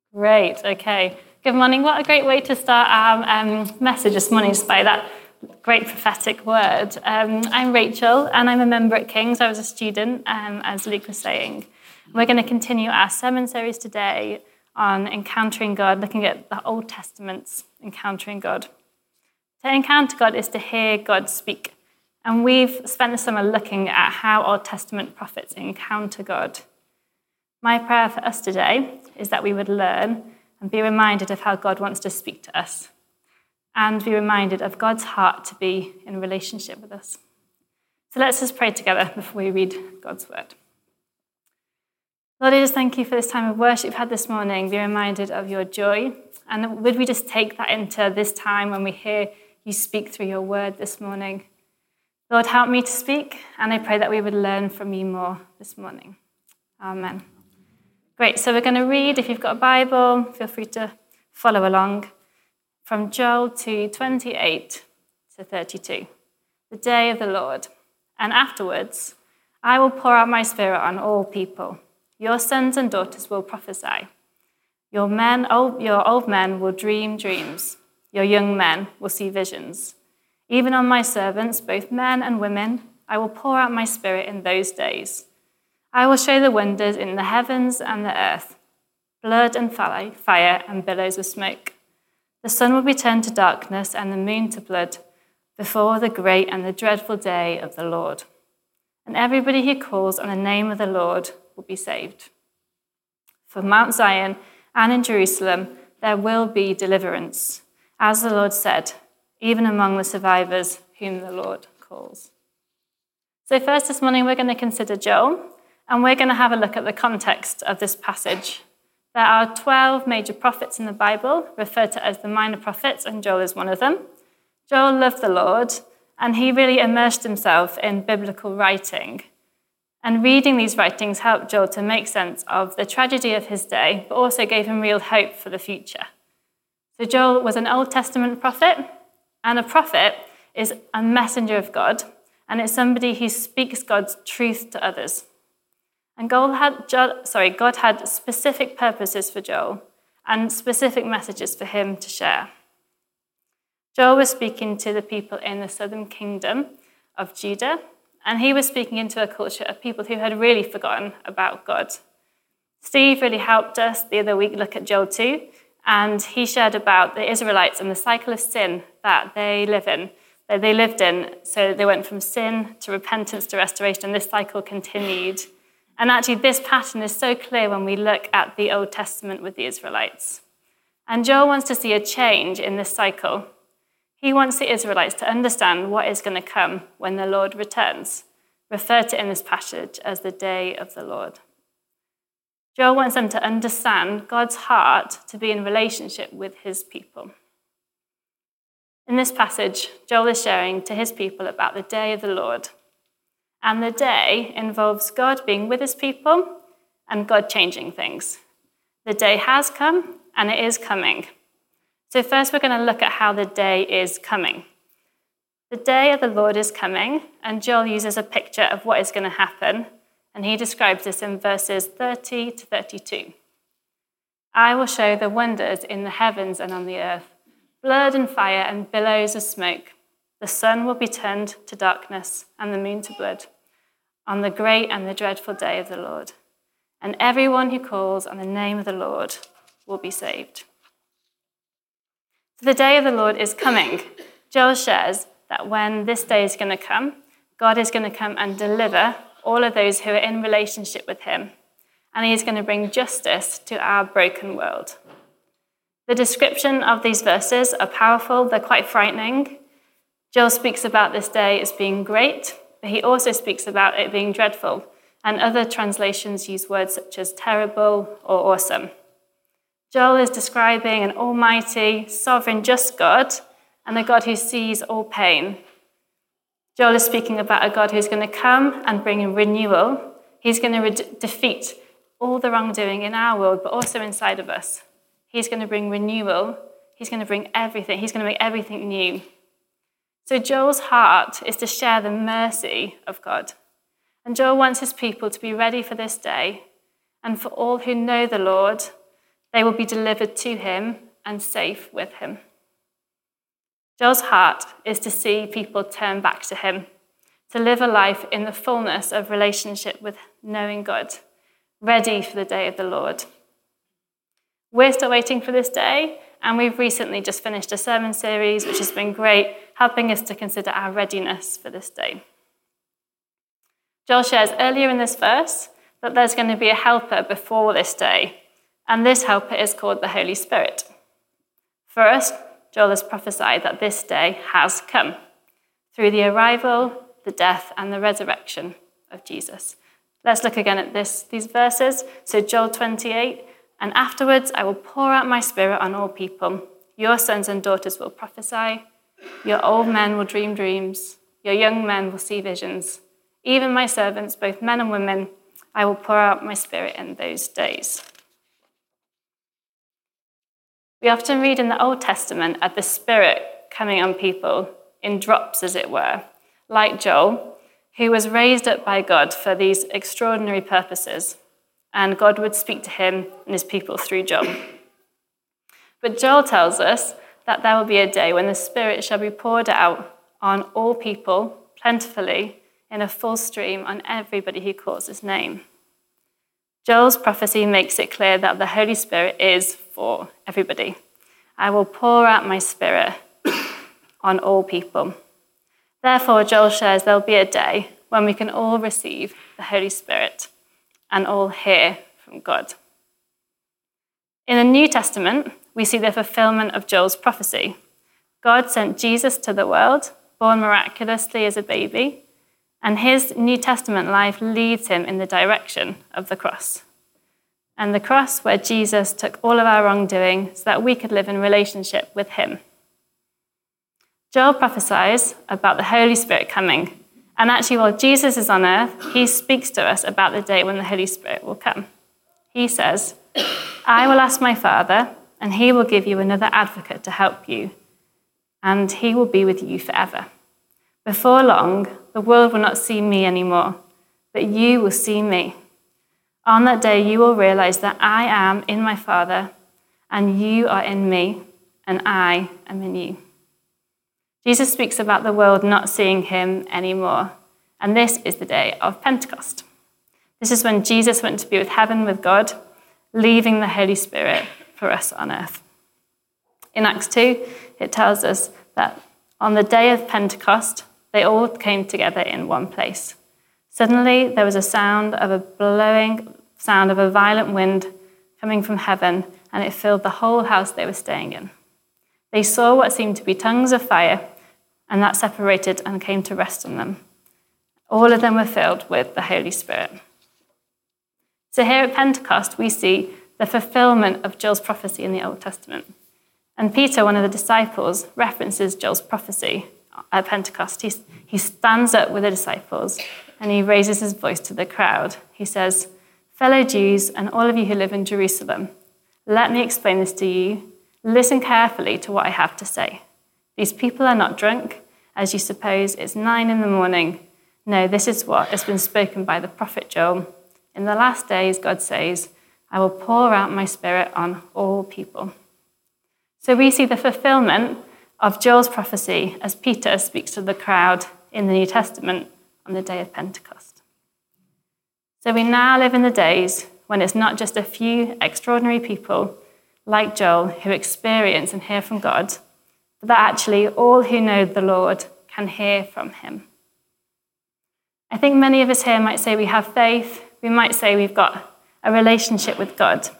Great, okay. Good morning. What a great way to start our message this morning, just by that great prophetic word. I'm Rachel, and I'm a member at King's. I was a student, as Luke was saying. We're going to continue our sermon series today on encountering God, looking at the Old Testament's encountering God. To encounter God is to hear God speak. And we've spent the summer looking at how Old Testament prophets encounter God. My prayer for us today is that we would learn and be reminded of how God wants to speak to us and be reminded of God's heart to be in relationship with us. So let's just pray together before we read God's word. Lord, I just thank you for this time of worship we've had this morning. Be reminded of your joy. And would we just take that into this time when we hear you speak through your word this morning? Lord, help me to speak, and I pray that we would learn from you more this morning. Amen. Great, so we're going to read, if you've got a Bible, feel free to follow along, from Joel 2:28 to 32, the day of the Lord. And afterwards, I will pour out my spirit on all people. Your sons and daughters will prophesy. Your old men will dream dreams. Your young men will see visions. Even on my servants, both men and women, I will pour out my spirit in those days. I will show the wonders in the heavens and the earth, blood and fire and billows of smoke. The sun will be turned to darkness and the moon to blood before the great and the dreadful day of the Lord. And everybody who calls on the name of the Lord will be saved. For Mount Zion and in Jerusalem there will be deliverance, as the Lord said, even among the survivors whom the Lord calls. So first this morning we're going to consider Joel. And we're going to have a look at the context of this passage. There are 12 major prophets in the Bible, referred to as the minor prophets, and Joel is one of them. Joel loved the Lord, and he really immersed himself in biblical writing. And reading these writings helped Joel to make sense of the tragedy of his day, but also gave him real hope for the future. So Joel was an Old Testament prophet, and a prophet is a messenger of God, and it's somebody who speaks God's truth to others. And God had specific purposes for Joel and specific messages for him to share. Joel was speaking to the people in the southern kingdom of Judah, and he was speaking into a culture of people who had really forgotten about God. Steve really helped us the other week look at Joel 2, and he shared about the Israelites and the cycle of sin that they lived in. So they went from sin to repentance to restoration, and this cycle continued. And actually, this pattern is so clear when we look at the Old Testament with the Israelites. And Joel wants to see a change in this cycle. He wants the Israelites to understand what is going to come when the Lord returns, referred to in this passage as the day of the Lord. Joel wants them to understand God's heart to be in relationship with his people. In this passage, Joel is sharing to his people about the day of the Lord. And the day involves God being with his people and God changing things. The day has come and it is coming. So first we're going to look at how the day is coming. The day of the Lord is coming, and Joel uses a picture of what is going to happen, and he describes this in verses 30 to 32. I will show the wonders in the heavens and on the earth, blood and fire and billows of smoke. The sun will be turned to darkness and the moon to blood on the great and the dreadful day of the Lord. And everyone who calls on the name of the Lord will be saved. So the day of the Lord is coming. Joel shares that when this day is going to come, God is going to come and deliver all of those who are in relationship with him. And he is going to bring justice to our broken world. The description of these verses are powerful. They're quite frightening. Joel speaks about this day as being great, but he also speaks about it being dreadful, and other translations use words such as terrible or awesome. Joel is describing an almighty, sovereign, just God, and a God who sees all pain. Joel is speaking about a God who's going to come and bring a renewal. He's going to defeat all the wrongdoing in our world, but also inside of us. He's going to bring renewal. He's going to bring everything. He's going to make everything new. So Joel's heart is to share the mercy of God. And Joel wants his people to be ready for this day, and for all who know the Lord They will be delivered to him and safe with him. Joel's heart is to see people turn back to him, to live a life in the fullness of relationship with knowing God, ready for the day of the Lord. We're still waiting for this day, and we've recently just finished a sermon series, which has been great, helping us to consider our readiness for this day. Joel shares earlier in this verse that there's going to be a helper before this day, and this helper is called the Holy Spirit. For us, Joel has prophesied that this day has come through the arrival, the death, and the resurrection of Jesus. Let's look again at these verses. So Joel 28, and afterwards I will pour out my spirit on all people. Your sons and daughters will prophesy. Your old men will dream dreams. Your young men will see visions. Even my servants, both men and women, I will pour out my spirit in those days. We often read in the Old Testament of the Spirit coming on people in drops, as it were, like Joel, who was raised up by God for these extraordinary purposes, and God would speak to him and his people through Joel. But Joel tells us that there will be a day when the Spirit shall be poured out on all people plentifully in a full stream on everybody who calls his name. Joel's prophecy makes it clear that the Holy Spirit is for everybody. I will pour out my spirit on all people. Therefore, Joel shares there'll be a day when we can all receive the Holy Spirit and all hear from God. In the New Testament, we see the fulfillment of Joel's prophecy. God sent Jesus to the world, born miraculously as a baby, and his New Testament life leads him in the direction of the cross. And the cross where Jesus took all of our wrongdoing so that we could live in relationship with him. Joel prophesies about the Holy Spirit coming. And actually, while Jesus is on earth, he speaks to us about the day when the Holy Spirit will come. He says, I will ask my Father, and he will give you another advocate to help you, and he will be with you forever. Before long, the world will not see me anymore, but you will see me. On that day, you will realize that I am in my Father, and you are in me, and I am in you. Jesus speaks about the world not seeing him anymore, and this is the day of Pentecost. This is when Jesus went to be with heaven with God, leaving the Holy Spirit for us on earth. In Acts 2, it tells us that on the day of Pentecost, they all came together in one place. Suddenly, there was a sound of a blowing sound of a violent wind coming from heaven, and it filled the whole house they were staying in. They saw what seemed to be tongues of fire, and that separated and came to rest on them. All of them were filled with the Holy Spirit. So here at Pentecost, we see the fulfillment of Joel's prophecy in the Old Testament. And Peter, one of the disciples, references Joel's prophecy at Pentecost. He stands up with the disciples and he raises his voice to the crowd. He says, fellow Jews and all of you who live in Jerusalem, let me explain this to you. Listen carefully to what I have to say. These people are not drunk, as you suppose. It's 9 a.m. No, this is what has been spoken by the prophet Joel. In the last days, God says, I will pour out my spirit on all people. So we see the fulfillment of Joel's prophecy as Peter speaks to the crowd in the New Testament on the day of Pentecost. So we now live in the days when it's not just a few extraordinary people like Joel who experience and hear from God, but that actually all who know the Lord can hear from him. I think many of us here might say we have faith. We might say we've got a relationship with God.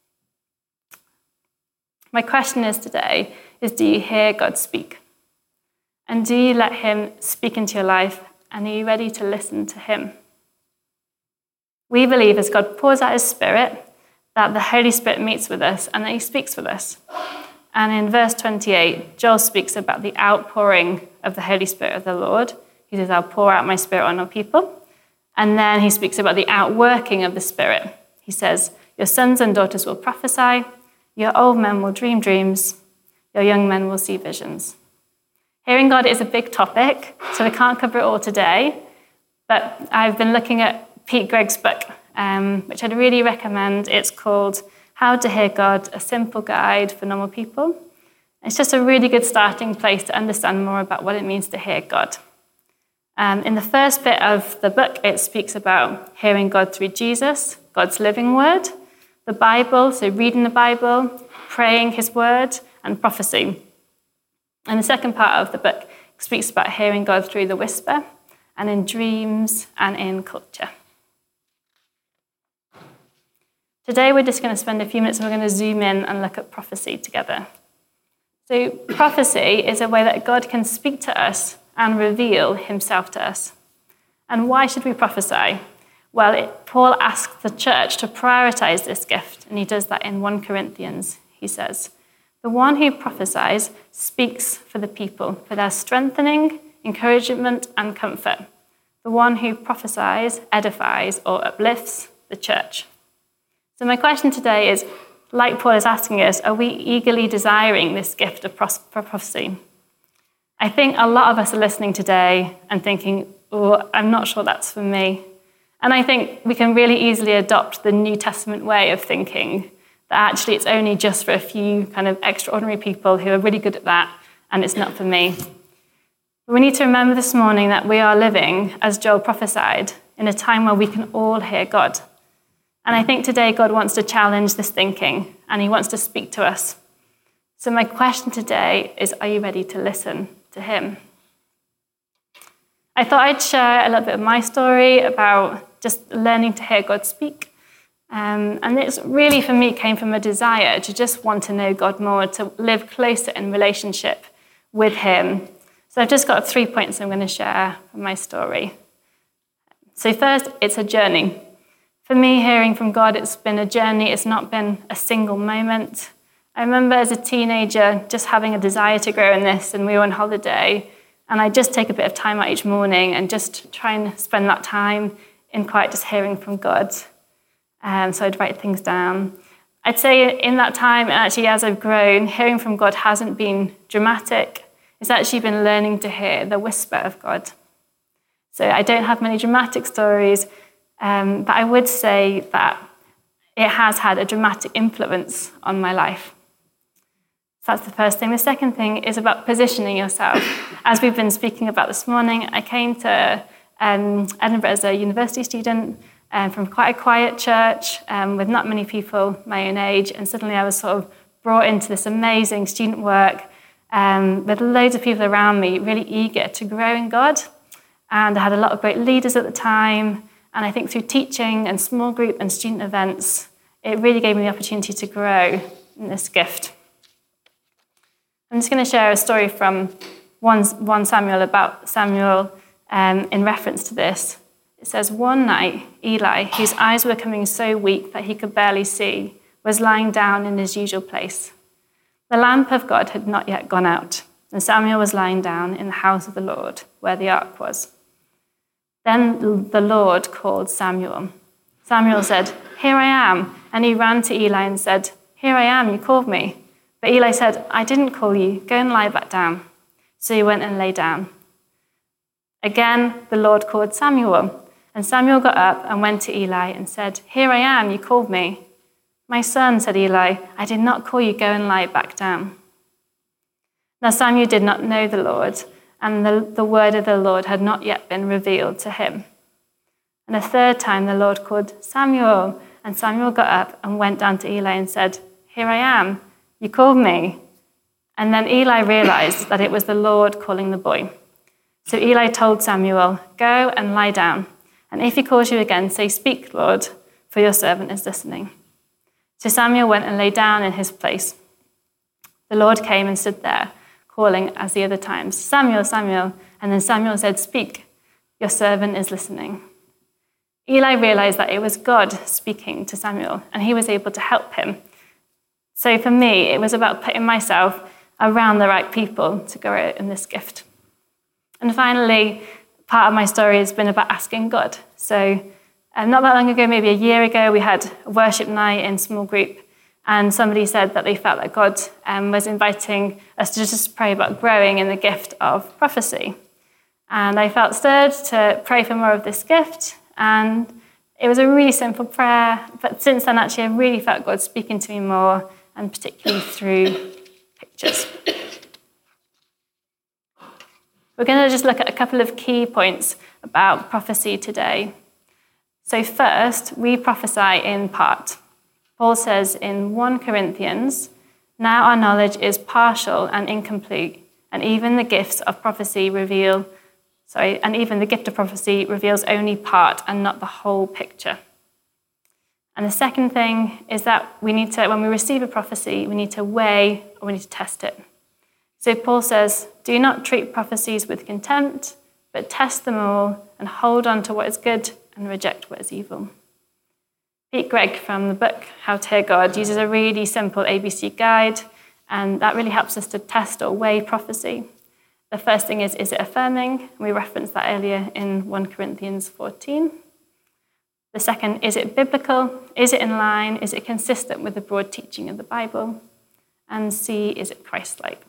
My question is today is, do you hear God speak? And do you let him speak into your life? And are you ready to listen to him? We believe as God pours out his Spirit, that the Holy Spirit meets with us and that he speaks with us. And in verse 28, Joel speaks about the outpouring of the Holy Spirit of the Lord. He says, I'll pour out my Spirit on all people. And then he speaks about the outworking of the Spirit. He says, your sons and daughters will prophesy, your old men will dream dreams, your young men will see visions. Hearing God is a big topic, so we can't cover it all today. But I've been looking at Pete Greig's book, which I'd really recommend. It's called How to Hear God, a simple guide for normal people. It's just a really good starting place to understand more about what it means to hear God. In the first bit of the book, it speaks about hearing God through Jesus, God's living word, the Bible, so reading the Bible, praying his word, and prophecy. And the second part of the book speaks about hearing God through the whisper, and in dreams, and in culture. Today, we're just going to spend a few minutes and we're going to zoom in and look at prophecy together. So prophecy is a way that God can speak to us and reveal himself to us. And why should we prophesy? Well, Paul asks the church to prioritize this gift, and he does that in 1 Corinthians. He says, "The one who prophesies speaks for the people, for their strengthening, encouragement, and comfort. The one who prophesies edifies or uplifts the church." So my question today is, like Paul is asking us, are we eagerly desiring this gift of prophecy? I think a lot of us are listening today and thinking, oh, I'm not sure that's for me. And I think we can really easily adopt the New Testament way of thinking, that actually it's only just for a few kind of extraordinary people who are really good at that, and it's not for me. But we need to remember this morning that we are living, as Joel prophesied, in a time where we can all hear God. And I think today God wants to challenge this thinking, and he wants to speak to us. So my question today is, are you ready to listen to him? I thought I'd share a little bit of my story about just learning to hear God speak. And it's really, for me, came from a desire to just want to know God more, to live closer in relationship with him. So I've just got 3 points I'm going to share from my story. So first, it's a journey. For me, hearing from God, it's been a journey. It's not been a single moment. I remember as a teenager just having a desire to grow in this, and we were on holiday, and I'd just take a bit of time out each morning and just try and spend that time in quiet, just hearing from God. So I'd write things down. I'd say in that time, and actually as I've grown, hearing from God hasn't been dramatic. It's actually been learning to hear the whisper of God. So I don't have many dramatic stories, but I would say that it has had a dramatic influence on my life. So that's the first thing. The second thing is about positioning yourself. As we've been speaking about this morning, I came to Edinburgh as a university student from quite a quiet church with not many people my own age, and suddenly I was sort of brought into this amazing student work with loads of people around me really eager to grow in God. And I had a lot of great leaders at the time, and I think through teaching and small group and student events, it really gave me the opportunity to grow in this gift. I'm just going to share a story from 1 Samuel about Samuel in reference to this. It says, one night, Eli, whose eyes were becoming so weak that he could barely see, was lying down in his usual place. The lamp of God had not yet gone out, and Samuel was lying down in the house of the Lord, where the ark was. Then the Lord called Samuel. Samuel said, "Here I am." And he ran to Eli and said, "Here I am, you called me." But Eli said, "I didn't call you. Go and lie back down." So he went and lay down. Again, the Lord called Samuel. And Samuel got up and went to Eli and said, "Here I am, you called me." "My son," said Eli, "I did not call you. Go and lie back down." Now Samuel did not know the Lord, and the word of the Lord had not yet been revealed to him. And a third time the Lord called Samuel, and Samuel got up and went down to Eli and said, "Here I am, you called me." And then Eli realized that it was the Lord calling the boy. So Eli told Samuel, "Go and lie down, and if he calls you again, say, 'Speak, Lord, for your servant is listening.'" So Samuel went and lay down in his place. The Lord came and stood there, calling as the other times, "Samuel, Samuel." And then Samuel said, "Speak, your servant is listening." Eli realized that it was God speaking to Samuel, and he was able to help him. So for me, it was about putting myself around the right people to grow in this gift. And finally, part of my story has been about asking God. So not that long ago, maybe a year ago, we had a worship night in small group, and somebody said that they felt that God was inviting us to just pray about growing in the gift of prophecy. And I felt stirred to pray for more of this gift, and It was a really simple prayer, but since then, actually, I really felt God speaking to me more, and particularly through pictures. We're going to just look at a couple of key points about prophecy today. So first, we prophesy in part. Paul says in 1 Corinthians, "Now our knowledge is partial and incomplete, and even the gift of prophecy reveals only part and not the whole picture." And the second thing is that when we receive a prophecy, we need to weigh or we need to test it. So Paul says, "Do not treat prophecies with contempt, but test them all and hold on to what is good and reject what is evil." Pete Greig from the book How to Hear God uses a really simple ABC guide, and that really helps us to test or weigh prophecy. The first thing is it affirming? We referenced that earlier in 1 Corinthians 14. The second, is it biblical? Is it in line? Is it consistent with the broad teaching of the Bible? And C, is it Christ-like?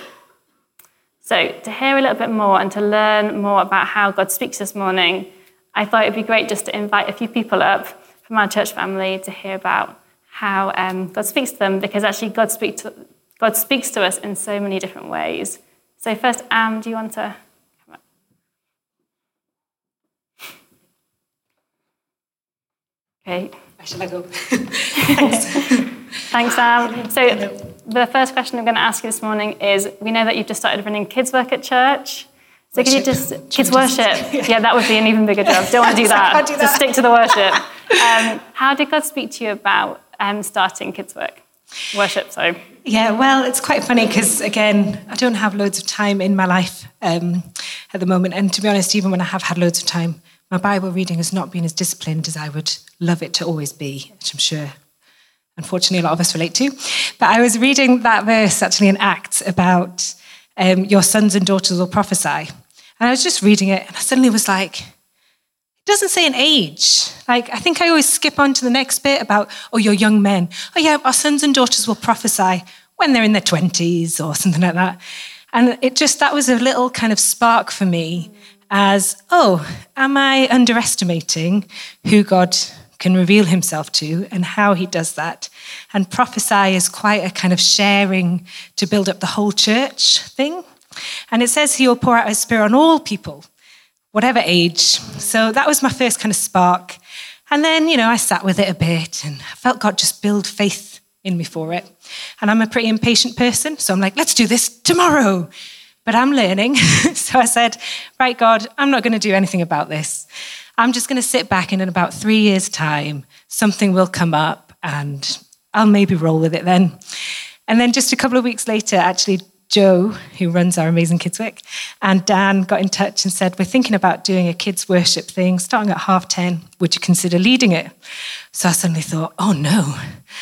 So to hear a little bit more and to learn more about how God speaks this morning, I thought it'd be great just to invite a few people up from our church family to hear about how God speaks to them, because actually God speaks to us in so many different ways. So first, do you want to come up? Okay. Shall I go? Thanks, Am. So the first question I'm going to ask you this morning is, we know that you've just started running kids' work at church. So can you just, kids worship? Yeah, that would be an even bigger job. Don't want to do that. Just stick to the worship. How did God speak to you about starting kids' worship? Sorry. Yeah, well, it's quite funny because, again, I don't have loads of time in my life at the moment. And to be honest, even when I have had loads of time, my Bible reading has not been as disciplined as I would love it to always be, which I'm sure, unfortunately, a lot of us relate to. But I was reading that verse, actually, in Acts about your sons and daughters will prophesy. And I was just reading it, and I suddenly was like, it doesn't say an age. Like, I think I always skip on to the next bit about, your young men. Oh, yeah, our sons and daughters will prophesy when they're in their 20s or something like that. And that was a little kind of spark for me as, am I underestimating who God can reveal himself to and how he does that? And prophesy is quite a kind of sharing to build up the whole church thing. And it says he will pour out his spirit on all people, whatever age. So that was my first kind of spark. And then, I sat with it a bit and I felt God just build faith in me for it. And I'm a pretty impatient person. So I'm like, let's do this tomorrow. But I'm learning. So I said, right, God, I'm not going to do anything about this. I'm just going to sit back, and in about 3 years' time, something will come up and I'll maybe roll with it then. And then just a couple of weeks later, actually, Joe, who runs our amazing kids' work, and Dan got in touch and said, we're thinking about doing a kids' worship thing starting at 10:30. Would you consider leading it? So I suddenly thought, oh no,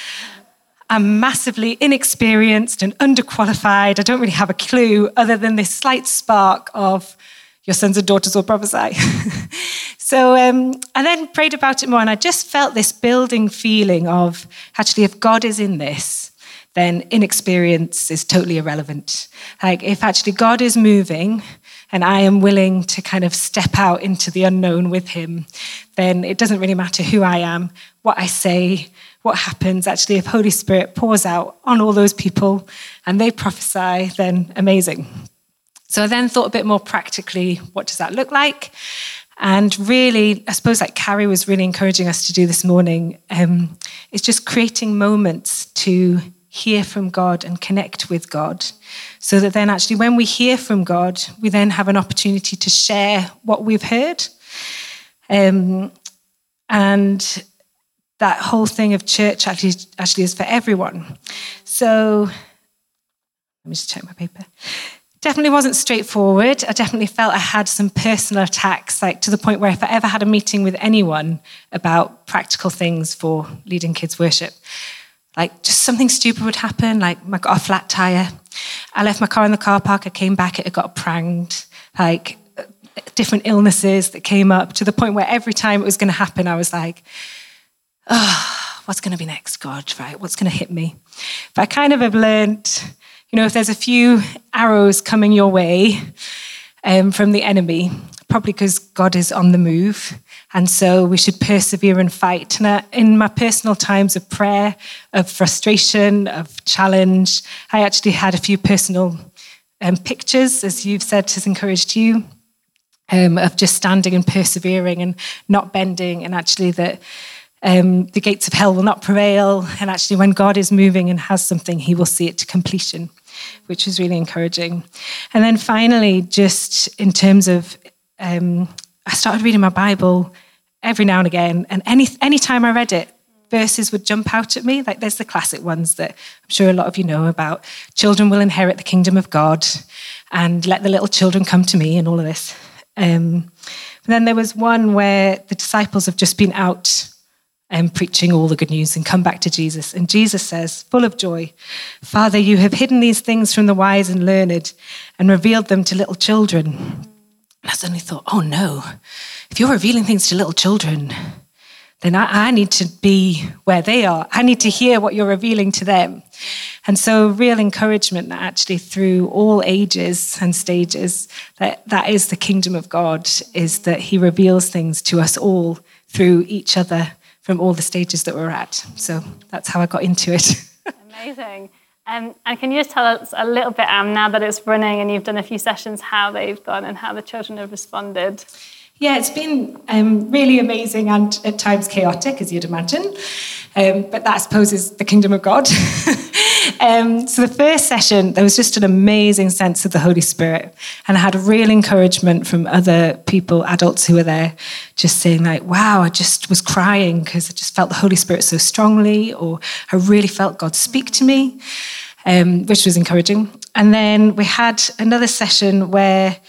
I'm massively inexperienced and underqualified. I don't really have a clue other than this slight spark of your sons and daughters will prophesy. So I then prayed about it more, and I just felt this building feeling of, actually, if God is in this, then inexperience is totally irrelevant. Like, if actually God is moving and I am willing to kind of step out into the unknown with him, then it doesn't really matter who I am, what I say, what happens. Actually, if Holy Spirit pours out on all those people and they prophesy, then amazing. So I then thought a bit more practically, what does that look like? And really, I suppose like Carrie was really encouraging us to do this morning, it's just creating moments to hear from God and connect with God, so that then actually when we hear from God, we then have an opportunity to share what we've heard. And that whole thing of church actually is for everyone. So let me just check my paper. Definitely wasn't straightforward. I definitely felt I had some personal attacks, like to the point where if I ever had a meeting with anyone about practical things for leading kids' worship, like just something stupid would happen, like I got a flat tire. I left my car in the car park, I came back, it got pranged, like different illnesses that came up to the point where every time it was going to happen, I was like, what's going to be next, God, right? What's going to hit me? But I kind of have learned, if there's a few arrows coming your way from the enemy, probably because God is on the move. And so we should persevere and fight. And in my personal times of prayer, of frustration, of challenge, I actually had a few personal pictures, as you've said, has encouraged you, of just standing and persevering and not bending, and actually that the gates of hell will not prevail. And actually when God is moving and has something, he will see it to completion, which was really encouraging. And then finally, just in terms of, I started reading my Bible every now and again, and any time I read it, verses would jump out at me. Like there's the classic ones that I'm sure a lot of you know about. Children will inherit the kingdom of God, and let the little children come to me, and all of this. But then there was one where the disciples have just been out preaching all the good news and come back to Jesus. And Jesus says, full of joy, Father, you have hidden these things from the wise and learned and revealed them to little children. And I suddenly thought, oh no, if you're revealing things to little children, then I need to be where they are. I need to hear what you're revealing to them. And so real encouragement that actually through all ages and stages, that is the kingdom of God, is that he reveals things to us all through each other from all the stages that we're at. So that's how I got into it. Amazing. And can you just tell us a little bit, now that it's running and you've done a few sessions, how they've gone and how the children have responded? Yeah, it's been really amazing and at times chaotic, as you'd imagine. But that, I suppose, is the kingdom of God. So the first session, there was just an amazing sense of the Holy Spirit. And I had a real encouragement from other people, adults who were there, just saying like, wow, I just was crying because I just felt the Holy Spirit so strongly, or I really felt God speak to me, which was encouraging. And then we had another session where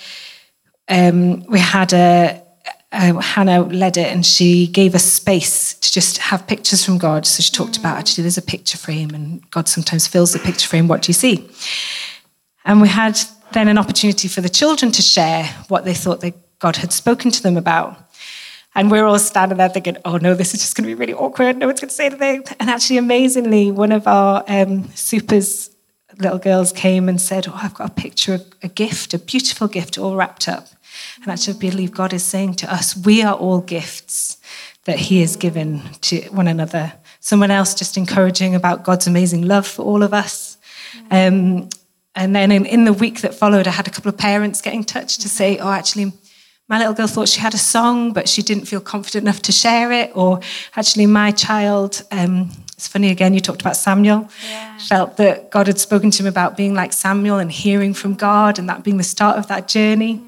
we had Hannah led it, and she gave us space to just have pictures from God. So she talked about, actually, there's a picture frame, and God sometimes fills the picture frame. What do you see? And we had then an opportunity for the children to share what they thought God had spoken to them about. And we're all standing there thinking, oh no, this is just going to be really awkward. No one's going to say anything. And actually, amazingly, one of our supers little girls came and said, oh, I've got a picture of a gift, a beautiful gift, all wrapped up. And actually, I believe God is saying to us, we are all gifts that he has given to one another. Someone else just encouraging about God's amazing love for all of us. And then in the week that followed, I had a couple of parents get in touch to say, oh, actually, my little girl thought she had a song, but she didn't feel confident enough to share it. Or actually, my child, it's funny, again, you talked about Samuel, felt that God had spoken to him about being like Samuel and hearing from God, and that being the start of that journey.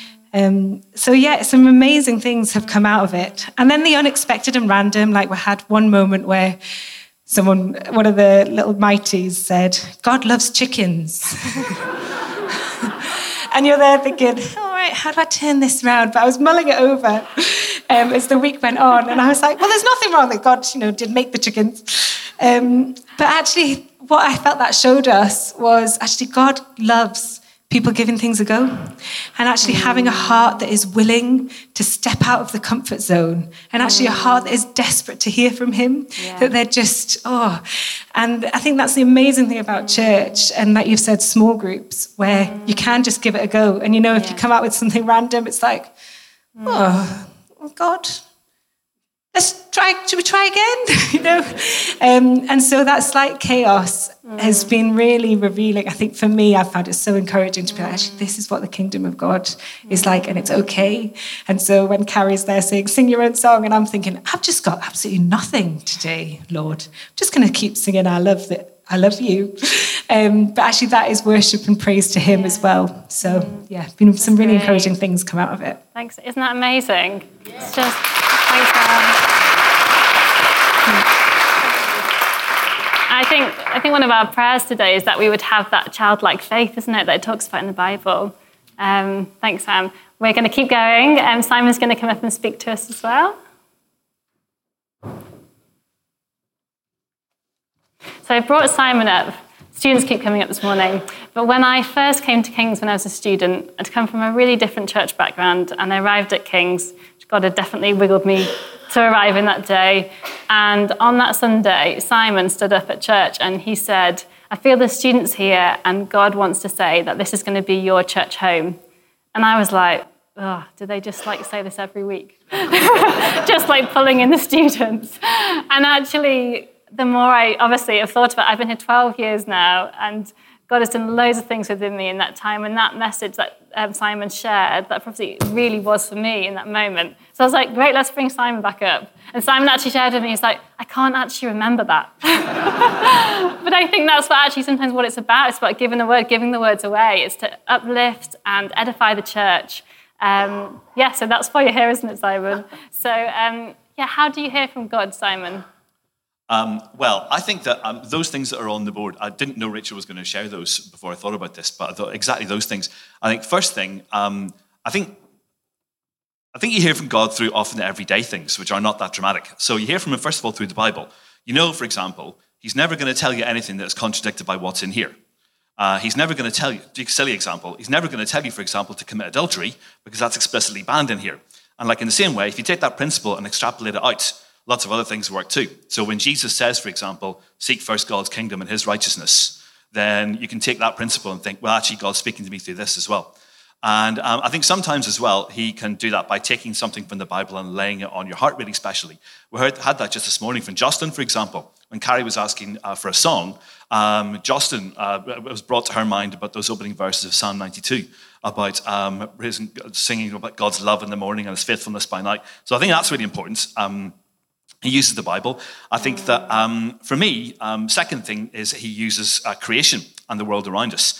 So yeah, some amazing things have come out of it. And then the unexpected and random, like we had one moment where one of the little mighties said, God loves chickens. And you're there thinking, all right, how do I turn this around? But I was mulling it over as the week went on. And I was like, well, there's nothing wrong that God, did make the chickens. But actually, what I felt that showed us was actually God loves people giving things a go, and actually having a heart that is willing to step out of the comfort zone, and actually a heart that is desperate to hear from him, that they're just, and I think that's the amazing thing about church, and like you've said, small groups, where you can just give it a go. And if you come out with something random, it's like, oh God, should we try again? And so that slight chaos has been really revealing. I think for me, I found it so encouraging to be like, actually, this is what the kingdom of God is like, and it's okay. And so when Carrie's there saying, sing your own song, and I'm thinking, I've just got absolutely nothing today, Lord. I'm just going to keep singing I love you. But actually that is worship and praise to him as well. So been some really encouraging things come out of it. Thanks. Isn't that amazing? Yeah. It's just I think one of our prayers today is that we would have that childlike faith, isn't it, that it talks about in the Bible. Thanks, Sam. We're going to keep going. Simon's going to come up and speak to us as well. So I brought Simon up. Students keep coming up this morning. But when I first came to King's when I was a student, I'd come from a really different church background, and I arrived at King's. God had definitely wiggled me to arrive in that day. And on that Sunday, Simon stood up at church and he said, I feel the students here, and God wants to say that this is going to be your church home. And I was like, oh, do they just like say this every week? Just like pulling in the students. And actually, the more I obviously have thought about it, I've been here 12 years now, and God has done loads of things within me in that time. And that message that Simon shared, that probably really was for me in that moment. So I was like, great, let's bring Simon back up. And Simon actually shared with me, he's like, I can't actually remember that. But I think that's what actually sometimes what it's about. It's about giving the words away. It's to uplift and edify the church. So that's why you're here, isn't it, Simon? So, how do you hear from God, Simon? Well, I think that those things that are on the board, I didn't know Rachel was going to share those before I thought about this, but I thought exactly those things. I think first thing, I think you hear from God through often everyday things, which are not that dramatic. So you hear from him, first of all, through the Bible. You know, for example, he's never going to tell you anything that's contradicted by what's in here. He's never going to tell you, silly example, he's never going to tell you, for example, to commit adultery, because that's explicitly banned in here. And like in the same way, if you take that principle and extrapolate it out, lots of other things work too. So when Jesus says, for example, seek first God's kingdom and his righteousness, then you can take that principle and think, well, actually, God's speaking to me through this as well. And I think sometimes as well, he can do that by taking something from the Bible and laying it on your heart really specially. We had that just this morning from Justin, for example. When Carrie was asking for a song, Justin was brought to her mind about those opening verses of Psalm 92, about singing about God's love in the morning and his faithfulness by night. So I think that's really important. He uses the Bible. I think that for me, second thing is he uses creation and the world around us.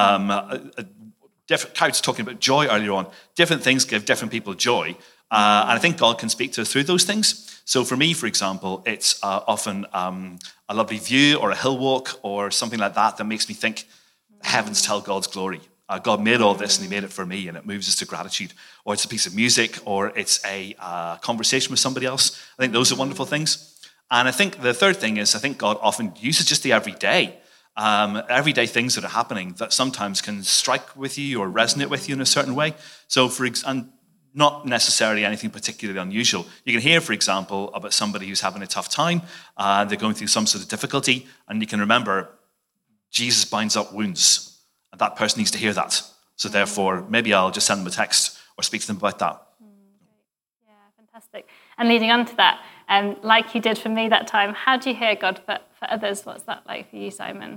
Carrie was talking about joy earlier on. Different things give different people joy. And I think God can speak to us through those things. So for me, for example, it's often a lovely view or a hill walk or something like that makes me think, heavens tell God's glory. God made all this and he made it for me, and it moves us to gratitude. Or it's a piece of music, or it's a conversation with somebody else. I think those are wonderful things. And I think the third thing is I think God often uses just the everyday things that are happening that sometimes can strike with you or resonate with you in a certain way. So and not necessarily anything particularly unusual. You can hear, for example, about somebody who's having a tough time, they're going through some sort of difficulty, and you can remember Jesus binds up wounds. And that person needs to hear that. So therefore, maybe I'll just send them a text or speak to them about that. Yeah, fantastic. And leading on to that, like you did for me that time, how do you hear God for others? What's that like for you, Simon?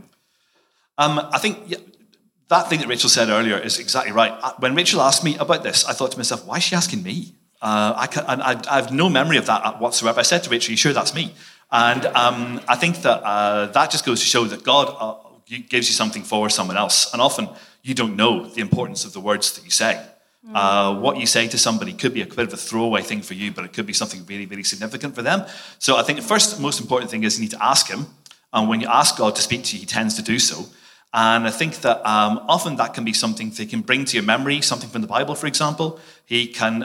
I think that thing that Rachel said earlier is exactly right. When Rachel asked me about this, I thought to myself, why is she asking me? I have no memory of that whatsoever. I said to Rachel, are you sure that's me? And I think that that just goes to show that God gives you something for someone else. And often you don't know the importance of the words that you say. What you say to somebody could be a bit of a throwaway thing for you, but it could be something really, really significant for them. So I think the first most important thing is you need to ask him. And when you ask God to speak to you, he tends to do so. And I think that often that can be something that he can bring to your memory, something from the Bible, for example. He can,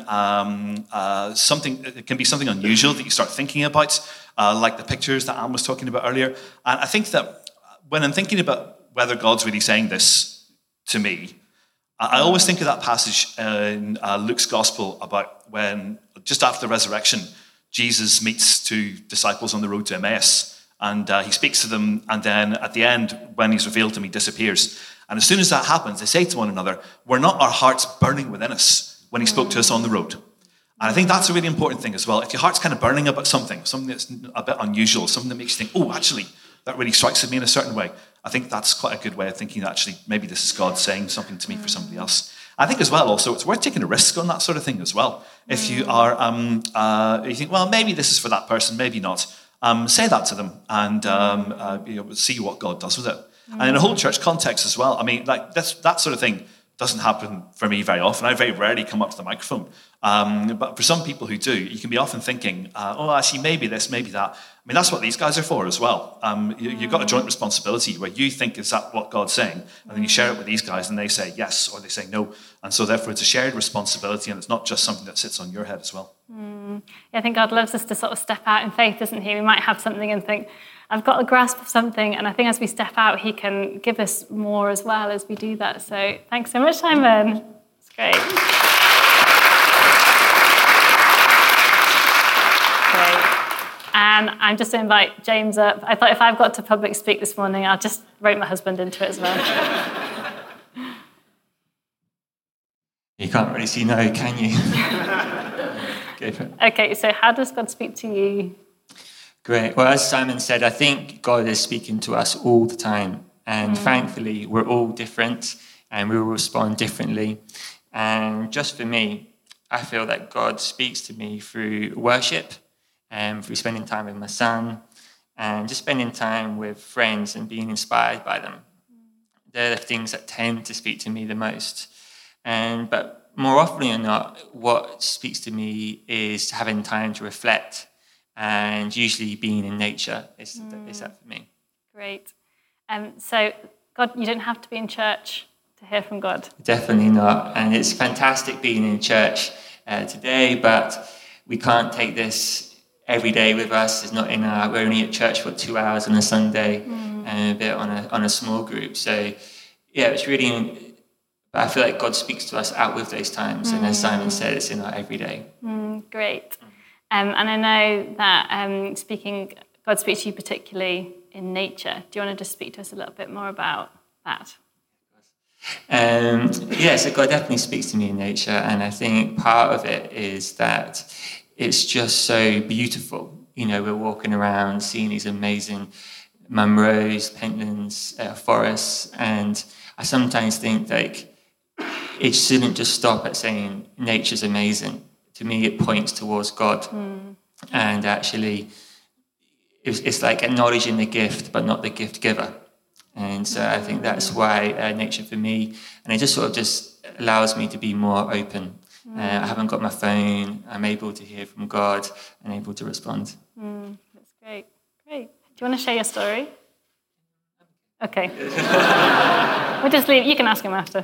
it can be something unusual that you start thinking about, like the pictures that Anne was talking about earlier. And I think that when I'm thinking about whether God's really saying this to me, I always think of that passage in Luke's Gospel about when, just after the resurrection, Jesus meets two disciples on the road to Emmaus. And he speaks to them, and then at the end, when he's revealed to them, he disappears. And as soon as that happens, they say to one another, were not our hearts burning within us when he spoke to us on the road? And I think that's a really important thing as well. If your heart's kind of burning about something that's a bit unusual, something that makes you think, oh, actually, that really strikes at me in a certain way, I think that's quite a good way of thinking that actually maybe this is God saying something to me for somebody else. I think as well, also, it's worth taking a risk on that sort of thing as well. If you are, you think, well, maybe this is for that person, maybe not. Say that to them and see what God does with it. And in a whole church context as well, I mean, like that sort of thing doesn't happen for me very often. I very rarely come up to the microphone. But for some people who do, you can be often thinking, oh, actually, maybe this, maybe that. I mean, that's what these guys are for as well. You've got a joint responsibility where you think, is that what God's saying? And then you share it with these guys and they say yes or they say no. And so therefore it's a shared responsibility and it's not just something that sits on your head as well. Yeah, I think God loves us to sort of step out in faith, doesn't he? We might have something and think, I've got a grasp of something. And I think as we step out, he can give us more as well as we do that. So thanks so much, Simon. It's great. And I'm just going to invite James up. I thought if I've got to public speak this morning, I'll just rope my husband into it as well. can't really see no, can you? Go for it. Okay, so how does God speak to you? Great. Well, as Simon said, I think God is speaking to us all the time. And thankfully, we're all different and we will respond differently. And just for me, I feel that God speaks to me through worship and through spending time with my son and just spending time with friends and being inspired by them. They're the things that tend to speak to me the most. But more often than not, what speaks to me is having time to reflect and usually being in nature is that for me. Great. So, God, you don't have to be in church to hear from God. Definitely not. And it's fantastic being in church today, but we can't take this every day with us. It's not we're only at church for 2 hours on a Sunday and a bit on a small group. So, yeah, it's really, but I feel like God speaks to us out with those times. And as Simon said, it's in our everyday. Great. And I know that God speaks to you particularly in nature. Do you want to just speak to us a little bit more about that? So God definitely speaks to me in nature, and I think part of it is that it's just so beautiful. You know, we're walking around seeing these amazing Munros, Pentlands, forests, and I sometimes think like it shouldn't just stop at saying nature's amazing. To me, it points towards God, and actually, it's like acknowledging the gift, but not the gift giver. And so I think that's why nature for me, and it just sort of just allows me to be more open. I haven't got my phone. I'm able to hear from God and able to respond. That's great. Great. Do you want to share your story? Okay. We'll just leave. You can ask him after.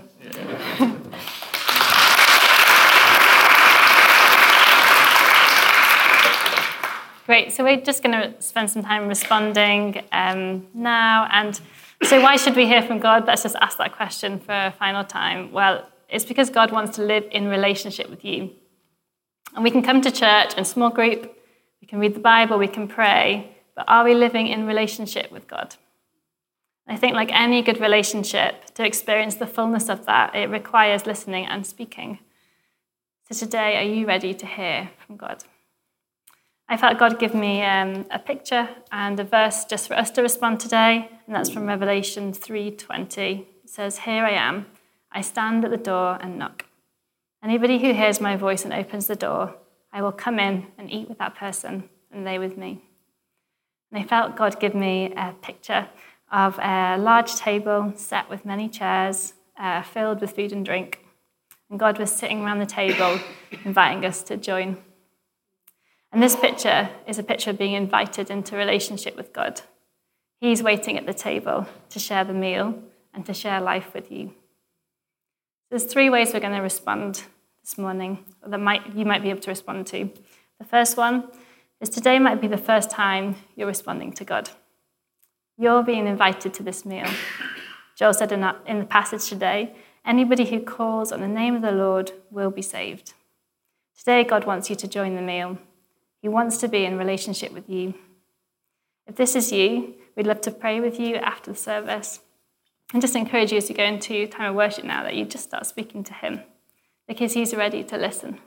Great. So we're just going to spend some time responding now. And so why should we hear from God? Let's just ask that question for a final time. Well, it's because God wants to live in relationship with you. And we can come to church in small group, we can read the Bible, we can pray, but are we living in relationship with God? I think like any good relationship, to experience the fullness of that, it requires listening and speaking. So today, are you ready to hear from God? I felt God give me a picture and a verse just for us to respond today, and that's from Revelation 3:20. It says, "Here I am. I stand at the door and knock. Anybody who hears my voice and opens the door, I will come in and eat with that person, and they with me." And I felt God give me a picture of a large table set with many chairs, filled with food and drink. And God was sitting around the table, inviting us to join. And this picture is a picture of being invited into relationship with God. He's waiting at the table to share the meal and to share life with you. There's 3 ways we're going to respond this morning, or that you might be able to respond to. The first one is today might be the first time you're responding to God. You're being invited to this meal. Joel said in the passage today, anybody who calls on the name of the Lord will be saved. Today, God wants you to join the meal. He wants to be in relationship with you. If this is you, we'd love to pray with you after the service and just encourage you as you go into time of worship now that you just start speaking to him because he's ready to listen.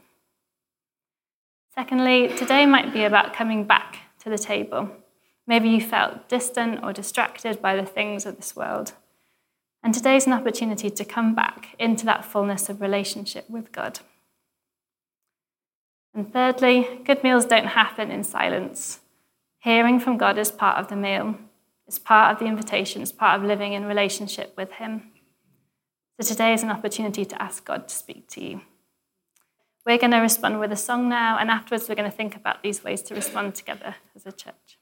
Secondly, today might be about coming back to the table. Maybe you felt distant or distracted by the things of this world. And today's an opportunity to come back into that fullness of relationship with God. And thirdly, good meals don't happen in silence. Hearing from God is part of the meal. It's part of the invitation. It's part of living in relationship with him. So today is an opportunity to ask God to speak to you. We're going to respond with a song now, and afterwards we're going to think about these ways to respond together as a church.